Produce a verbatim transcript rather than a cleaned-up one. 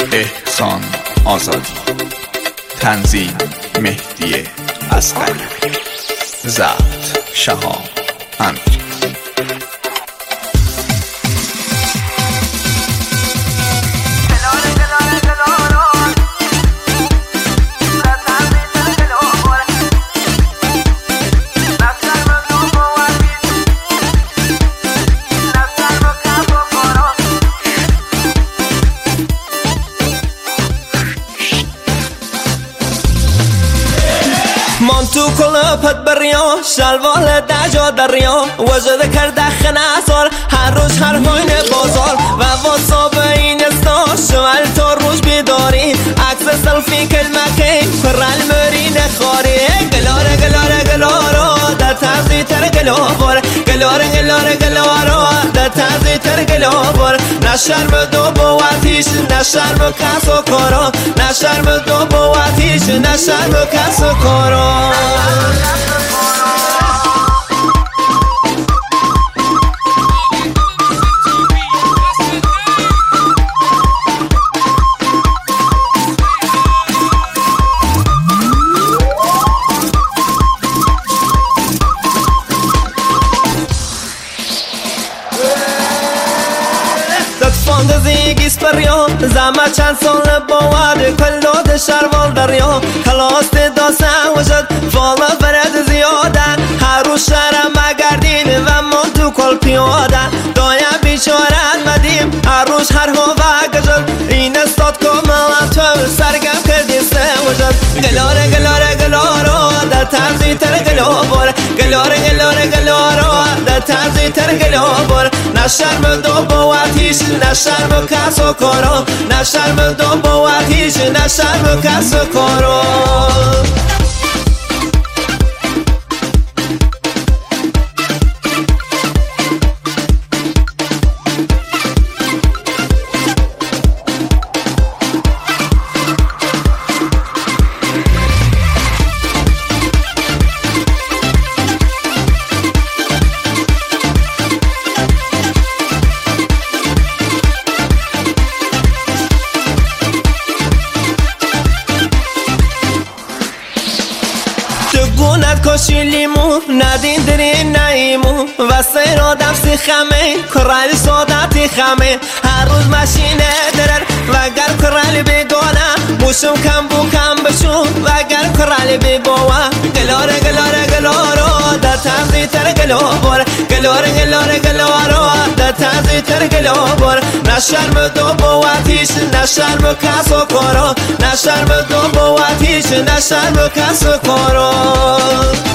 احسان آزادی، تنظیم مهدی اصغری، ضبط شهاب امیری. من تو کلپت بریا شلوال دجا دریا وجد کرده خناسار هر روز هر هوین بازار و واسا به این استاش شمال تا روز بیداری عکس سلفی کلمه که فرال مری نخواری گلاره گلاره گلارو در تازی تر گلوبر گلاره گلاره گلارو در تازی تر گلوبر نشرم دو بواتیش نشرم کس و کارو نشرم دو بواتیش نشرم کس و کارو فاندزی سپریا زما چند سال باور کل داد شروال دریا کلاست داسه وجد فالا فرد زیاده هر روز شرم مگردین و من تو کل پیاده دایم بیچاره مدیم هر روز هر هوا گجد این استاد کاملا تو سرگم کردی سه وجد گلاره گلاره گلارو در ترزی تر گلابر گلاره گلاره گلارو در ترزی تر گلابر نشرم دو بواتیش نشرم کس و کارو نشرم دو بواتیش نشرم کس و کارو گونت کشی لیمو ندین درین نایمو و سیر آدم سی خمه کرالی سادتی خمه هر روز ماشینه درر و گر کرالی بگانه موشم کم بو کم بشون و گر کرالی بگوه گلاره گلاره گلارو در تازی تر گلوبر گلاره گلاره گلارو در تازی تر گلوبر نشرم دو بواتیش نشرم کس و کارو نشرم دو بواتیش نشرم کس و کارو